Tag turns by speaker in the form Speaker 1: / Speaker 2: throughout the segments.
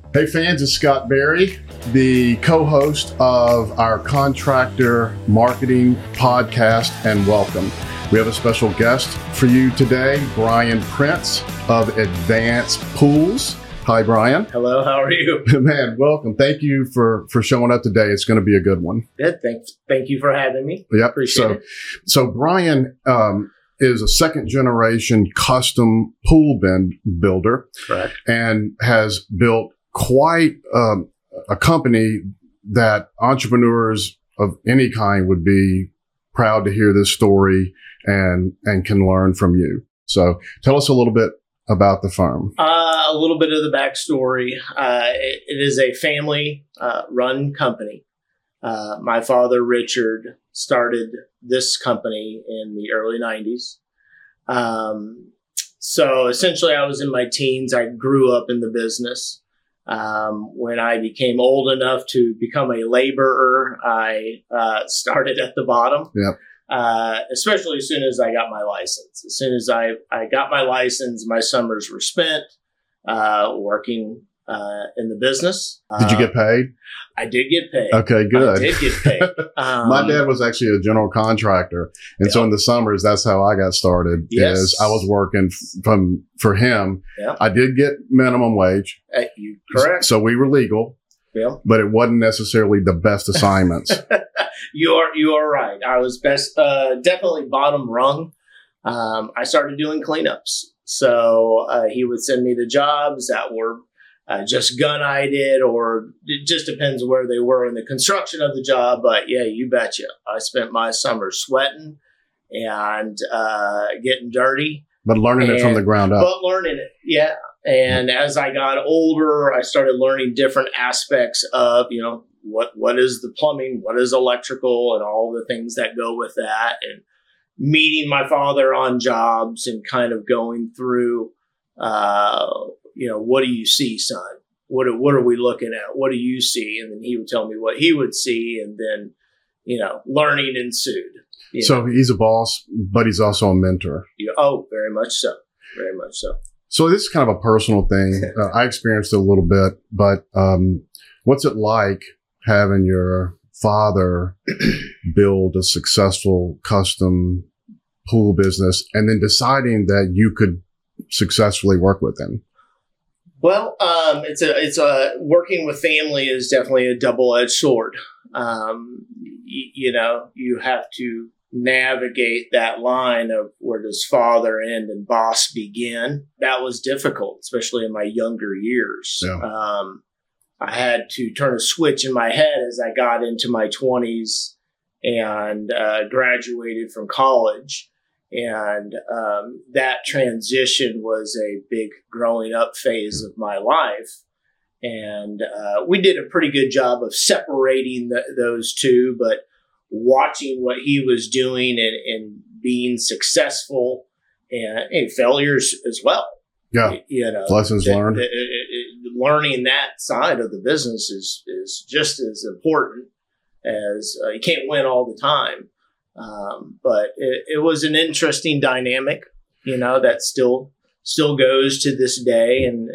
Speaker 1: Hey fans, it's Scott Berry, the co-host of our Contractor Marketing Podcast, and welcome. We have a special guest for you today, Brian Prince of Advanced Pools. Hi, Brian.
Speaker 2: Hello, how are you?
Speaker 1: Man, welcome. Thank you for showing up today. It's going to be a good one.
Speaker 2: Good. Thank you for having me.
Speaker 1: Yep.
Speaker 2: Appreciate it.
Speaker 1: So Brian is a second generation custom pool builder.
Speaker 2: Correct.
Speaker 1: And has built quite a company that entrepreneurs of any kind would be proud to hear this story and can learn from you. So tell us a little bit about the firm.
Speaker 2: A little bit of the backstory. It is a family run company. My father, Richard, started this company in the early 90s. So essentially I was in my teens. I grew up in the business. When I became old enough to become a laborer, I started at the bottom.
Speaker 1: Yep.
Speaker 2: Especially as soon as I got my license. As soon as I got my license, my summers were spent working in the business.
Speaker 1: Did you get paid?
Speaker 2: I did get paid.
Speaker 1: Okay, good.
Speaker 2: I did get paid.
Speaker 1: My dad was actually a general contractor. And so in the summers, that's how I got started.
Speaker 2: Yes.
Speaker 1: Is I was working for him.
Speaker 2: Yeah.
Speaker 1: I did get minimum wage.
Speaker 2: Correct.
Speaker 1: So we were legal.
Speaker 2: Yeah.
Speaker 1: But it wasn't necessarily the best assignments.
Speaker 2: You are right. I was definitely bottom rung. I started doing cleanups. So he would send me the jobs that were just gun-eyed, or it just depends where they were in the construction of the job. But yeah, you betcha. I spent my summer sweating and getting dirty.
Speaker 1: But learning it from the ground up.
Speaker 2: But learning it, yeah. And as I got older, I started learning different aspects of, what is the plumbing, what is electrical, and all the things that go with that. And meeting my father on jobs and kind of going through, what do you see, son? What are we looking at? What do you see? And then he would tell me what he would see. And then, learning ensued.
Speaker 1: So he's a boss, but he's also a mentor.
Speaker 2: Oh, very much so. Very much so.
Speaker 1: So this is kind of a personal thing. I experienced it a little bit, but what's it like having your father build a successful custom pool business and then deciding that you could successfully work with him?
Speaker 2: Well, it's working with family is definitely a double-edged sword. You have to navigate that line of where does father end and boss begin. That was difficult, especially in my younger years. Yeah. I had to turn a switch in my head as I got into my 20s and graduated from college. And that transition was a big growing up phase of my life. And we did a pretty good job of separating those two, but watching what he was doing and being successful and failures as well.
Speaker 1: Yeah. Lessons learned.
Speaker 2: Learning that side of the business is just as important as you can't win all the time. But it was an interesting dynamic, that still goes to this day in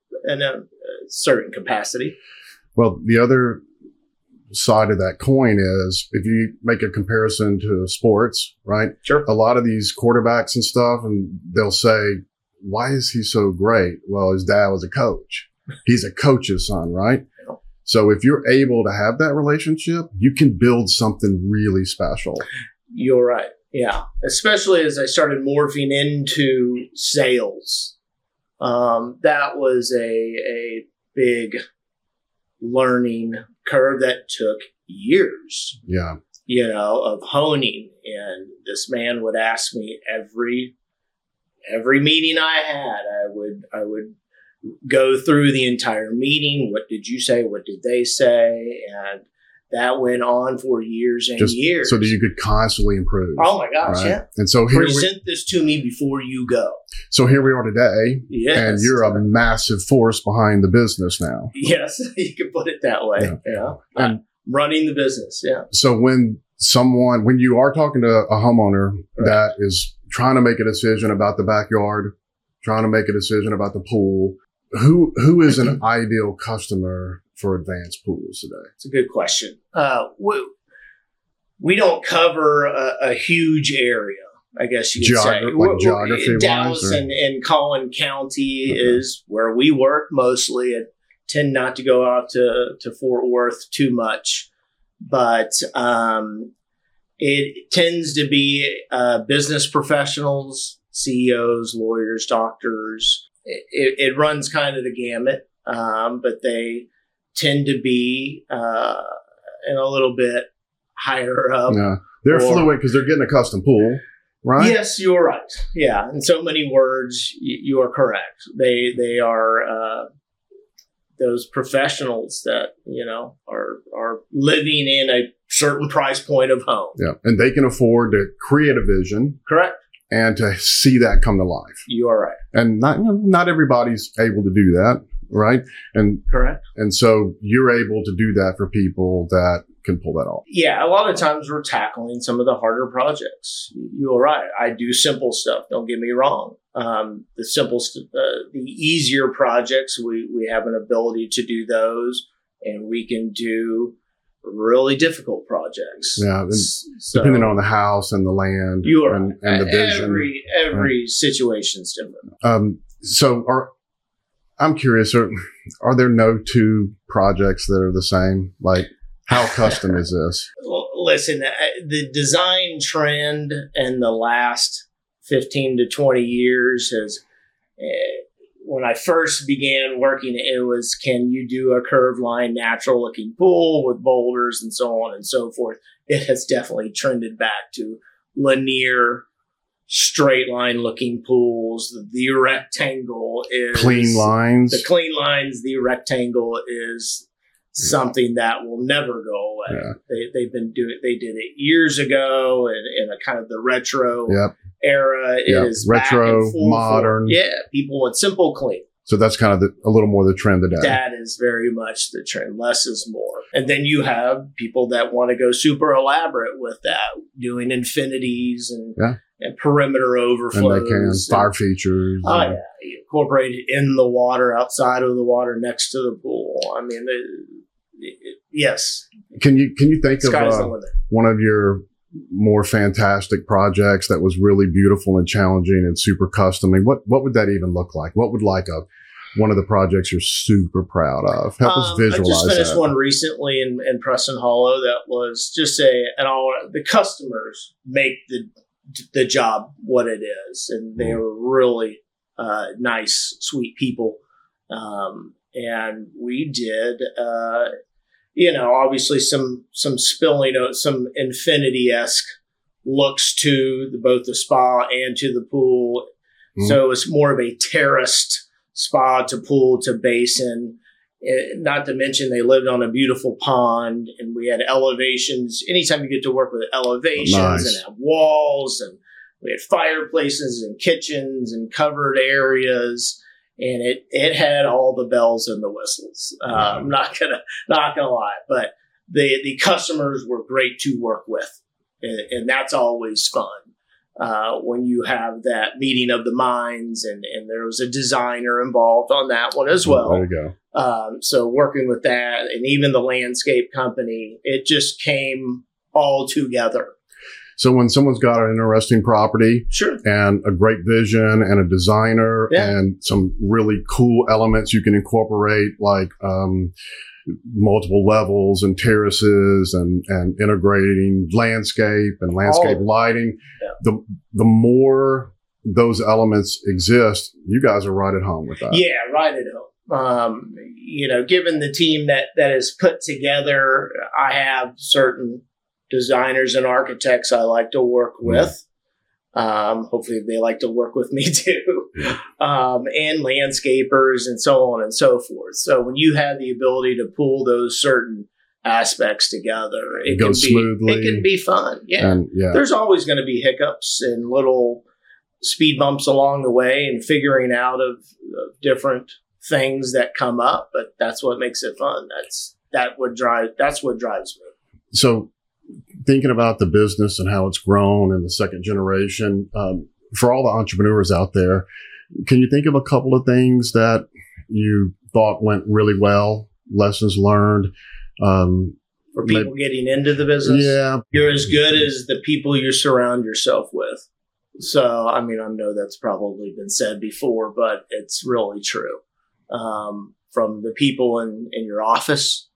Speaker 2: a certain capacity.
Speaker 1: Well, the other side of that coin is if you make a comparison to sports, right?
Speaker 2: Sure.
Speaker 1: A lot of these quarterbacks and stuff, and they'll say, why is he so great? Well, his dad was a coach. He's a coach's son, right? Yeah. So if you're able to have that relationship, you can build something really special.
Speaker 2: You're right. Yeah. Especially as I started morphing into sales. That was a big learning curve that took years.
Speaker 1: Yeah.
Speaker 2: Of honing. And this man would ask me every meeting I had, I would go through the entire meeting. What did you say? What did they say? And that went on for years and years.
Speaker 1: So that you could constantly improve.
Speaker 2: Oh my gosh, right? Yeah.
Speaker 1: And so
Speaker 2: present this to me before you go.
Speaker 1: So here we are today.
Speaker 2: Yes.
Speaker 1: And you're a massive force behind the business now.
Speaker 2: Yes, you could put it that way. Yeah. And running the business. Yeah.
Speaker 1: So when you are talking to a homeowner that is trying to make a decision about the backyard, trying to make a decision about the pool, who is an ideal customer for Advanced Pools today?
Speaker 2: It's a good question. We don't cover a huge area, I guess you could say.
Speaker 1: Like geography
Speaker 2: Dallas and Collin County is where we work mostly. I tend not to go out to Fort Worth too much, but it tends to be business professionals, CEOs, lawyers, doctors. It runs kind of the gamut, but they tend to be in a little bit higher up.
Speaker 1: Yeah, they're fluid because they're getting a custom pool, right?
Speaker 2: Yes, you're right. Yeah, in so many words, you are correct. They are those professionals that are living in a certain price point of home.
Speaker 1: Yeah, and they can afford to create a vision.
Speaker 2: Correct.
Speaker 1: And to see that come to life.
Speaker 2: You are right.
Speaker 1: And not everybody's able to do that, right? And
Speaker 2: correct.
Speaker 1: And so you're able to do that for people that can pull that off.
Speaker 2: Yeah, a lot of times we're tackling some of the harder projects. You're right. I do simple stuff. Don't get me wrong. The easier projects, we have an ability to do those, and we can do really difficult projects.
Speaker 1: Yeah, so, depending on the house and the land and the vision.
Speaker 2: Every situation's different.
Speaker 1: I'm curious, are there no two projects that are the same? Like, how custom is this?
Speaker 2: Listen, the design trend in the last 15 to 20 years has, when I first began working, it was, can you do a curved line, natural looking pool with boulders and so on and so forth? It has definitely trended back to linear, straight line looking pools. The rectangle is
Speaker 1: clean lines.
Speaker 2: The clean lines, the rectangle is something that will never go away. Yeah. They did it years ago in a kind of the retro era. It is
Speaker 1: retro, modern.
Speaker 2: People want simple, clean.
Speaker 1: So that's kind of a little more the trend today.
Speaker 2: That is very much the trend. Less is more. And then you have people that want to go super elaborate with that, doing infinities and perimeter overflows.
Speaker 1: And they can fire features.
Speaker 2: Oh, yeah. Incorporate it in the water, outside of the water, next to the pool. I mean, yes.
Speaker 1: Can you think of one of your more fantastic projects that was really beautiful and challenging and super custom? I mean, what would that even look like? What would one of the projects you're super proud of? Help us visualize that.
Speaker 2: I just finished one recently in Preston Hollow that was just the customers make the job what it is, and they were really nice, sweet people. And we did, obviously some spilling out, some infinity-esque looks to both the spa and to the pool. Mm-hmm. So it's more of a terraced spa to pool to basin. Not to mention they lived on a beautiful pond, and we had elevations. Anytime you get to work with elevations and have walls, and we had fireplaces and kitchens and covered areas. And it had all the bells and the whistles. I'm not gonna lie, but the customers were great to work with, and that's always fun when you have that meeting of the minds. And there was a designer involved on that one as well.
Speaker 1: There you go.
Speaker 2: So working with that, and even the landscape company, it just came all together.
Speaker 1: So when someone's got an interesting property and a great vision and a designer and some really cool elements you can incorporate, like multiple levels and terraces and integrating landscape and landscape lighting, the more those elements exist, you guys are right at home with that.
Speaker 2: Yeah, right at home. Given the team that is put together, I have certain designers and architects I like to work with. Hopefully they like to work with me too. And landscapers and so on and so forth. So when you have the ability to pull those certain aspects together, it goes smoothly. It can be fun. Yeah. And, there's always going to be hiccups and little speed bumps along the way, and figuring out of different things that come up, but that's what makes it fun. That's what drives me.
Speaker 1: So thinking about the business and how it's grown in the second generation, for all the entrepreneurs out there, can you think of a couple of things that you thought went really well, lessons learned?
Speaker 2: For people getting into the business?
Speaker 1: Yeah.
Speaker 2: You're as good as the people you surround yourself with. So, I mean, I know that's probably been said before, but it's really true. From the people in your office,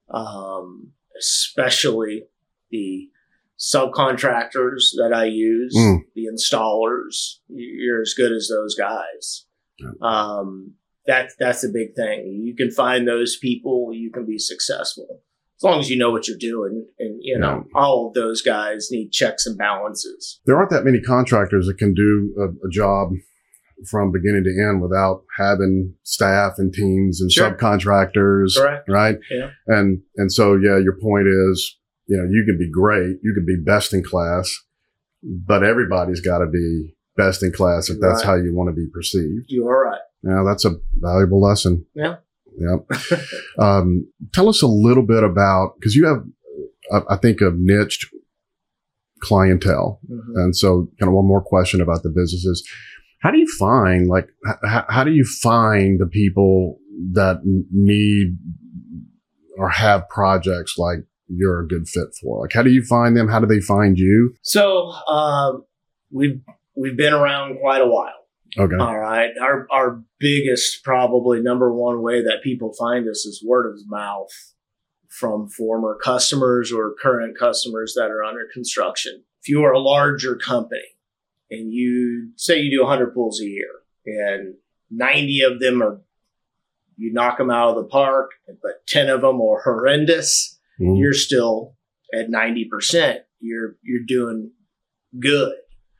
Speaker 2: especially the subcontractors that I use, the installers, you're as good as those guys. That's a big thing. You can find those people, you can be successful. As long as you know what you're doing. And, you know, all of those guys need checks and balances.
Speaker 1: There aren't that many contractors that can do a job from beginning to end without having staff and teams and subcontractors.
Speaker 2: Correct.
Speaker 1: Right?
Speaker 2: Yeah.
Speaker 1: And so, your point is, you can be great. You can be best in class, but everybody's got to be best in class if that's how you want to be perceived.
Speaker 2: You are right.
Speaker 1: Now, that's a valuable lesson.
Speaker 2: Yeah.
Speaker 1: Yeah. Tell us a little bit about, because you have, I think, a niched clientele. And so kind of one more question about the businesses. How do you find, how do you find the people that need or have projects like you're a good fit for? Like, how do you find them? How do they find you?
Speaker 2: So, we've been around quite a while.
Speaker 1: Okay.
Speaker 2: All right. Our biggest, probably number one way that people find us is word of mouth from former customers or current customers that are under construction. If you are a larger company and you say you do 100 pools a year and 90 of them you knock them out of the park, but 10 of them are horrendous, you're still at 90%. You're doing good.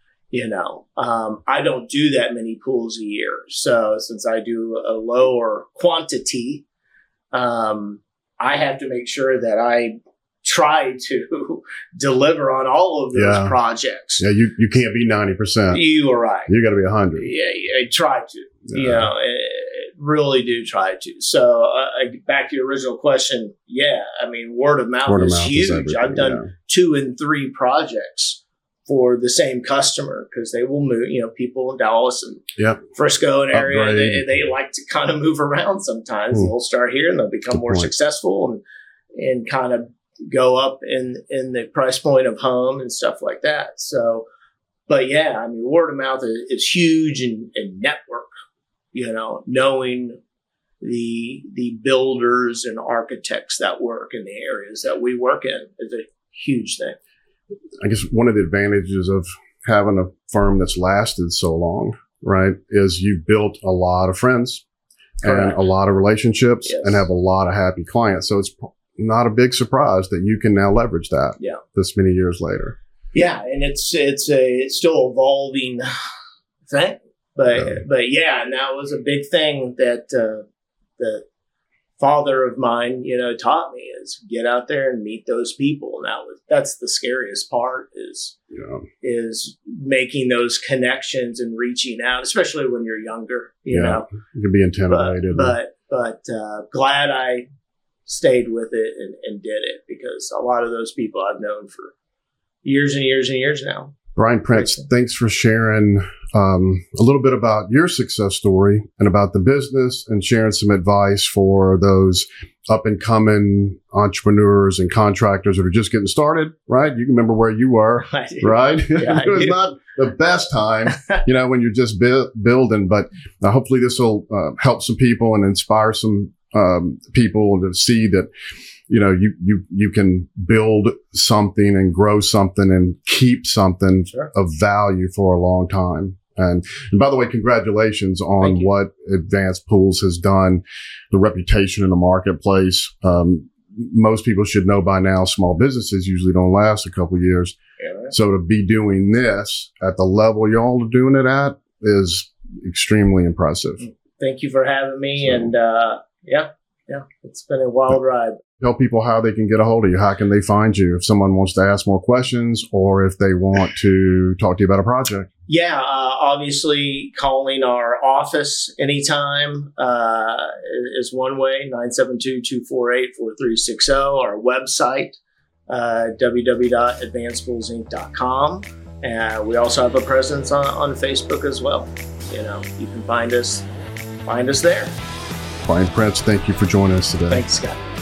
Speaker 2: I don't do that many pools a year. So since I do a lower quantity, I have to make sure that I try to deliver on all of those projects.
Speaker 1: Yeah. You can't be 90%.
Speaker 2: You are right.
Speaker 1: You got to be 100.
Speaker 2: Yeah. I try to, really do try to. So back to your original question. Yeah. I mean, word of mouth is huge. I've done 2 and 3 projects for the same customer because they will move, people in Dallas and Frisco and area, they like to kind of move around sometimes. They'll start here and they'll become more successful and kind of go up in the price point of home and stuff like that. So, but yeah, I mean, word of mouth is huge and network, knowing the builders and architects that work in the areas that we work in is a huge thing.
Speaker 1: I guess one of the advantages of having a firm that's lasted so long, right, is you've built a lot of friends and a lot of relationships and have a lot of happy clients. So it's not a big surprise that you can now leverage that this many years later. Yeah.
Speaker 2: And it's still evolving thing. But yeah, and that was a big thing that the father of mine, taught me is get out there and meet those people. And that's the scariest part is making those connections and reaching out, especially when you're younger, you know.
Speaker 1: You can be intimidated.
Speaker 2: But glad I stayed with it and did it because a lot of those people I've known for years and years and years now.
Speaker 1: Brian Prince, thanks for sharing a little bit about your success story and about the business and sharing some advice for those up and coming entrepreneurs and contractors that are just getting started, right? You can remember where you were, right?
Speaker 2: Yeah,
Speaker 1: it was not the best time, when you're just building, but hopefully this will help some people and inspire some people to see that you can build something and grow something and keep something of value for a long time. And by the way, congratulations on what Advanced Pools has done, the reputation in the marketplace. Most people should know by now, small businesses usually don't last a couple of years. Yeah. So to be doing this at the level y'all are doing it at is extremely impressive.
Speaker 2: Thank you for having me. And it's been a wild ride.
Speaker 1: Tell people how they can get a hold of you. How can they find you if someone wants to ask more questions or if they want to talk to you about a project?
Speaker 2: Yeah, obviously calling our office anytime is one way, 972-248-4360. Our website, www.advancedpoolsinc.com. We also have a presence on Facebook as well. You can find us there.
Speaker 1: Brian Prince, thank you for joining us today.
Speaker 2: Thanks, Scott.